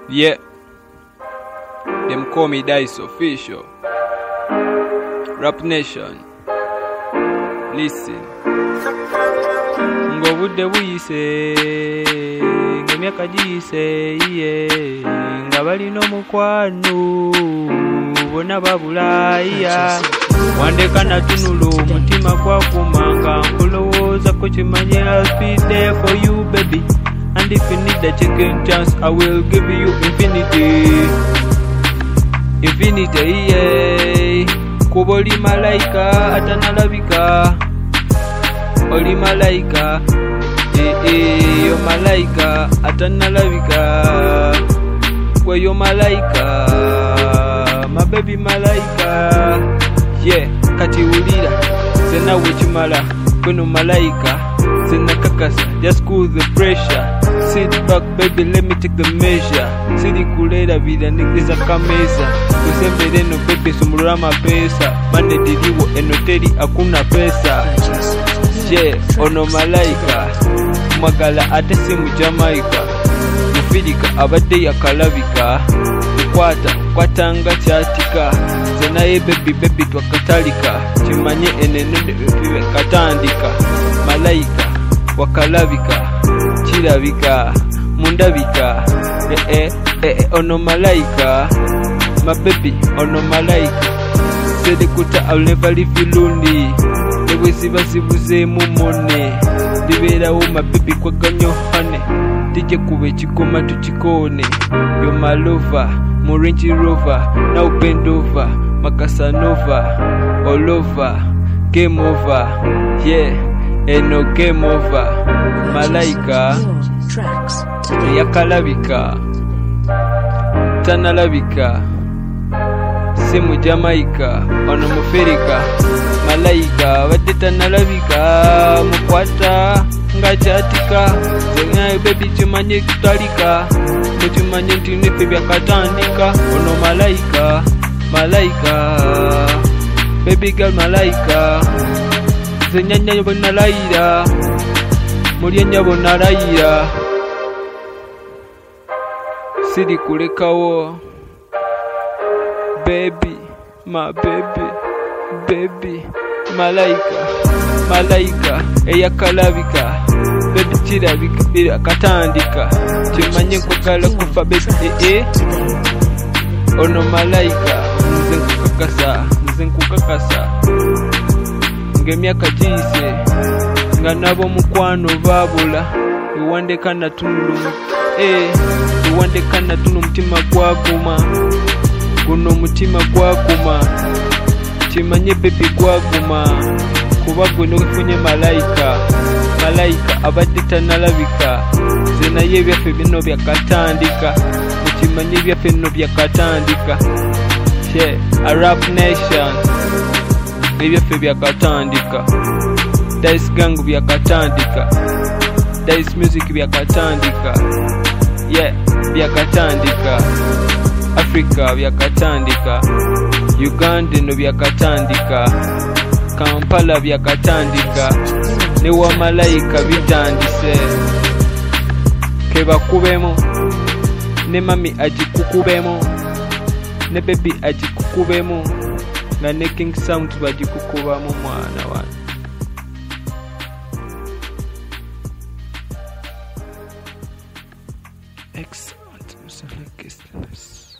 Yeah, them call me Dice Official. Rap Nation, listen. Ngo budde buyise, ng'emyaka giyise, nga balina omukwano bonna babulaya. Wandeka natunula omutima gwakumanga nkulowoozako kimanye I'll be there for you baby. And if you need a second chance, I will give you infinity. Infinity, yeah. Kuba oli malaika atanalabika. Oli malaika, yo malaika atanalabika. Kwe yo malaika, my baby malaika. Yeah, kati ulira, sena wechimala, kweno malaika. Sena kakasa, just cool the pressure. Sit back baby, let me take the measure. Sidi kulera vida nigeza kameza. Kusembele no baby sumurama pesa. Mane diliwo enoteri akuna pesa. Yeah, ono malaika. Mwagala ate simu Jamaica. Mufirika abadde yakalabika. Kwatanga kyatika. Zenaye baby twakatalika. Kimanye enenode katandika. Malaika wakalabika. Chirabika mundabika. Ono malaika. My baby ono malaika. Sedekuta I'll never leave you lonely. Ewe sibuze mumone. Liberawo my baby kwa ganyo hane. Tije kube chikoma tuchikone. You're my lover, my Range Rover. Now bend over, my Casanova. All over, game over. Yeah, ain't no game over. Malaika yakalabika tanalabika. Simu Jamaica ono mufirika. Malaika wadde tanalabika. Mukwata nga kyatika. Zengaye baby kimanye kutalika. Mukimanye nti nefe byakatandika. Ono malaika. Malaika baby girl malaika. Zenyanya bonna layira. Mulyenya bonna layira. Sidi kulekawo baby, my baby, malaika, malaika, eyakalabika, baby chirabika, bila katandika, chimanye kwakala kufa baby, ono malaika, nzenkukakasa, ngemyaka giyise, nga nabo mukwano babula, iwandeka natunulu, iwandeka natunu mutima gwaguma. Guno mutima gwaguma. Kimanye baby gwaguma. Kuba gwe ofunye malaika. Malaika abadde tanalabika. Zenaye byaffe bino byakatandika. Mukimanye byaffe bino byakatandika. Yeah, a Rap Nation. Byaffe byakatandika. Dice Gang byakatandika. Dice Music byakatandika. Yeah, byakatandika. Africa byakatandika. Uganda no byakatandika. Kampala byakatandika. Ne wa malaika bitandise. Kebakubemo. Ne mami agikukubemo. Ne baby agikukubemo. Na ne King Sound bagikukubamo mwana wana. Excellent, Mr. Legistus.